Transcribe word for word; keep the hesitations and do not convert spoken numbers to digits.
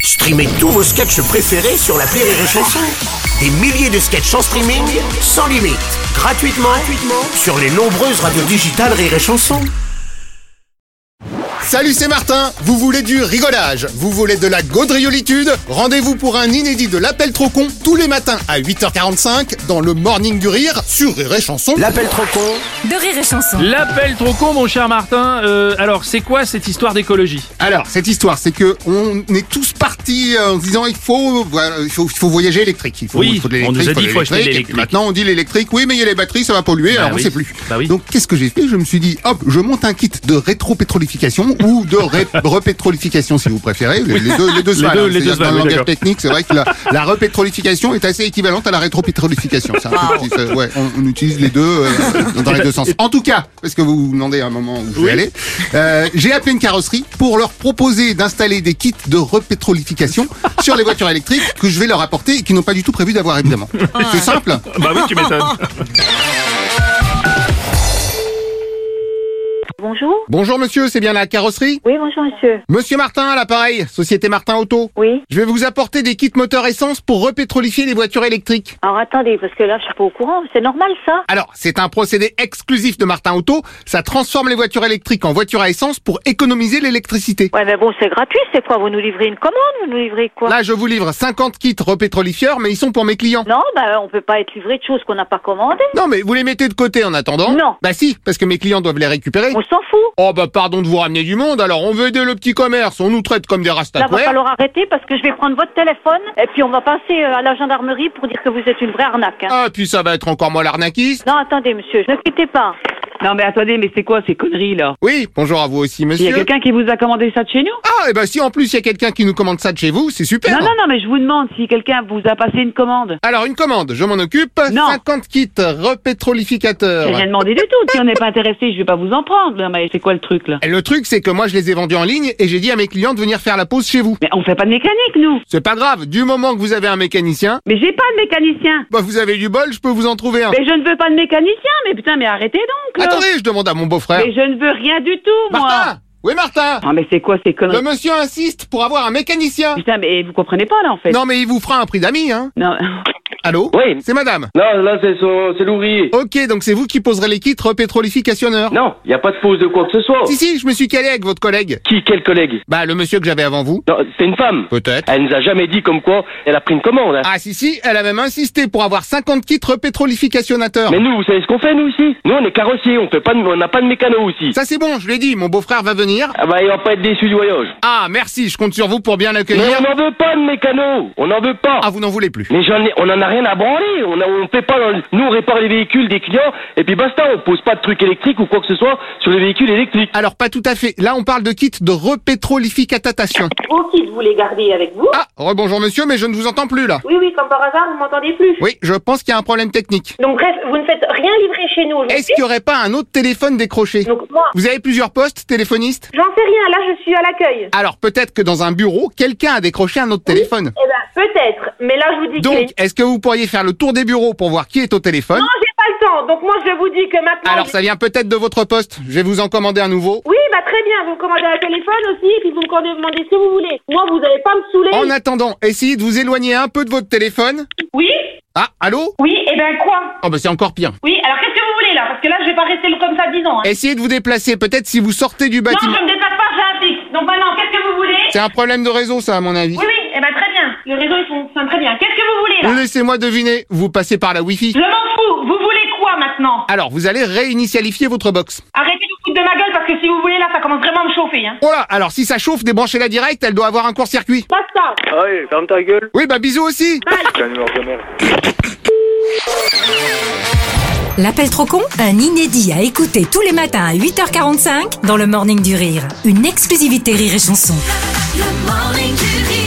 Streamez tous vos sketchs préférés sur l'appli Rire et Chanson. Des milliers de sketchs en streaming, sans limite, gratuitement, gratuitement sur les nombreuses radios digitales Rire et Chanson. Salut, c'est Martin. Vous voulez du rigolage? Vous voulez de la gaudriolitude? Rendez-vous pour un inédit de l'Appel trop con tous les matins à huit heures quarante-cinq dans le Morning du Rire sur Rire et Chanson. L'Appel trop con de Rire et Chanson. L'appel trop con, mon cher Martin. Euh, alors, c'est quoi cette histoire d'écologie? Alors, cette histoire, c'est que on est tous partis en se disant il faut, voilà, il faut, il faut voyager électrique. Il faut, Oui, il faut de on nous a dit faut il faut acheter de l'électrique. l'électrique. Maintenant, on dit l'électrique. Oui, mais il y a les batteries, ça va polluer, Bah alors oui. on sait plus. Bah oui. Donc, qu'est-ce que j'ai fait? Je me suis dit, hop, je monte un kit de rétropétrolification ou de ré- repétrolification, si vous préférez. Les, les deux, les deux se Les valent, deux- hein. les deux C'est-à-dire se que dans valent, le oui, langage d'accord. technique, c'est vrai que la, la repétrolification est assez équivalente à la rétropétrolification. C'est un truc qui se- ouais, on, on utilise les deux euh, dans les deux sens. En tout cas, parce que vous vous demandez à un moment où je vais Oui. aller, euh, j'ai appelé une carrosserie pour leur proposer d'installer des kits de repétrolification sur les voitures électriques que je vais leur apporter et qu'ils n'ont pas du tout prévu d'avoir, évidemment. C'est simple. Bah oui, tu m'étonnes. Bonjour. Bonjour monsieur, c'est bien la carrosserie? Oui, bonjour monsieur. Monsieur Martin à l'appareil, Société Martin Auto. Oui. Je vais vous apporter des kits moteur essence pour repétrolifier les voitures électriques. Alors attendez, parce que là, je suis pas au courant. C'est normal ça? Alors, c'est un procédé exclusif de Martin Auto. Ça transforme les voitures électriques en voitures à essence pour économiser l'électricité. Ouais, mais bon, c'est gratuit. C'est quoi? Vous nous livrez une commande? Vous nous livrez quoi? Là, je vous livre cinquante kits repétrolifieurs, mais ils sont pour mes clients. Non, bah on peut pas être livré de choses qu'on n'a pas commandées. Non, mais vous les mettez de côté en attendant? Non. Bah si, parce que mes clients doivent les récupérer. On s'en fout. Oh bah pardon de vous ramener du monde, alors on veut aider le petit commerce, on nous traite comme des Là, va rastafouets. falloir arrêter parce que je vais prendre votre téléphone et puis on va passer euh, à la gendarmerie pour dire que vous êtes une vraie arnaque. Hein. Ah, puis ça va être encore moi l'arnaquiste. Non, attendez monsieur, ne quittez pas. Non mais attendez, mais c'est quoi ces conneries là? Oui, bonjour à vous aussi, Il y monsieur. a quelqu'un qui vous a commandé ça de chez nous? Ah, et bah si en plus il y a quelqu'un qui nous commande ça de chez vous, c'est super. Non, non, non, mais je vous demande si quelqu'un vous a passé une commande. Alors une commande, je m'en occupe. Non. cinquante kits repétrolificateurs. J'ai rien demandé du tout. Si on n'est pas intéressé, je vais pas vous en prendre. Non, mais c'est quoi le truc là? Et le truc, c'est que moi, je les ai vendus en ligne et j'ai dit à mes clients de venir faire la pause chez vous. Mais on fait pas de mécanique nous. C'est pas grave, du moment que vous avez un mécanicien, Mais j'ai pas de mécanicien. bah vous avez du bol, je peux vous en trouver un. Mais je ne veux pas de mécanicien. Mais putain, mais arrêtez donc là. Attendez, je demande à mon beau-frère. Mais je ne veux rien du tout, moi. Martin! Oui, Martin! Ah mais c'est quoi ces Le conneries? monsieur insiste pour avoir un mécanicien. Putain, mais vous comprenez pas là en fait. Non, mais il vous fera un prix d'ami, hein. Non. Allô? Oui. C'est madame. Non, là, c'est son, c'est l'ouvrier. Ok, donc c'est vous qui poserez les kits repétrolificationneurs. Non, il n'y a pas de pause de quoi que ce soit. Si, si, je me suis calé avec votre collègue. Qui, quel collègue? Bah, le monsieur que j'avais avant vous. Non, c'est une femme. Peut-être. Elle nous a jamais dit comme quoi elle a pris une commande. Hein. Ah, si, si, elle a même insisté pour avoir cinquante kits repétrolificationnateurs. Mais nous, vous savez ce qu'on fait, nous, ici? Nous, on est carrossiers, on fait pas de, on n'a pas de mécano aussi. Ça, c'est bon, je l'ai dit, mon beau-frère va venir. Ah bah, il va pas être déçu du voyage. Ah, merci, je compte sur vous pour bien Mais l'accueillir. on n'en veut pas de mécano. On n'en veut pas. Ah, vous n'en voulez plus. Mais j'en ai, on en a rien à branler. On, a, on fait pas, dans le- nous, on répare les véhicules des clients, et puis basta, on pose pas de trucs électriques ou quoi que ce soit sur les véhicules électriques. Alors, pas tout à fait. Là, on parle de kit de repétrolificatation. Vos kits, vous les gardez avec vous? Ah, rebonjour monsieur, mais je ne vous entends plus là. Oui, oui, comme par hasard, vous m'entendez plus. Oui, je pense qu'il y a un problème technique. Donc bref, vous ne faites rien livrer chez nous aujourd'hui. Est-ce qu'il n'y aurait pas un autre téléphone décroché? Donc moi, Vous avez plusieurs postes téléphonistes? j'en sais rien, là je suis à l'accueil. Alors, peut-être que dans un bureau, quelqu'un a décroché un autre téléphone. Eh ben, peut-être, mais là je vous dis que... Donc, est-ce que vous pourriez faire le tour des bureaux pour voir qui est au téléphone? Non, j'ai pas le temps, donc moi je vous dis que maintenant... Alors, ça vient peut-être de votre poste. Je vais vous en commander un nouveau. Oui, bah très bien, vous me commandez un téléphone aussi, et puis vous me demandez ce que vous voulez. Moi, vous allez pas me saouler. En attendant, essayez de vous éloigner un peu de votre téléphone. Oui? Ah, allô? Oui, et ben quoi? Oh, bah c'est encore pire. Oui, alors qu'est-ce que vous voulez là? Parce que là, je vais pas rester comme ça dix ans. Hein. Essayez de vous déplacer. Peut-être si vous sortez du Non, bâtiment. je me déplace pas, j'ai un fixe. Donc maintenant, qu'est-ce que vous voulez? C'est un problème de réseau, ça, à mon avis. Oui, oui, et ben très bien. Le réseau, il fonctionne très bien. Qu'est-ce que vous voulez là? Laissez-moi deviner. Vous passez par la Wi-Fi. Je m'en fous. Vous voulez quoi maintenant? Alors, vous allez réinitialifier votre box. Arrêtez de vous foutre de ma gueule parce que si vous voulez là, ça commence vraiment à me chauffer. Hein. Voilà, alors si ça chauffe, débranchez-la direct, elle doit avoir un court-circuit. Basta. Ah oui, ferme ta gueule. Oui, bah bisous aussi. L'appel trop con, un inédit à écouter tous les matins à huit heures quarante-cinq dans le Morning du Rire. Une exclusivité Rire et Chanson. Le Morning du Rire.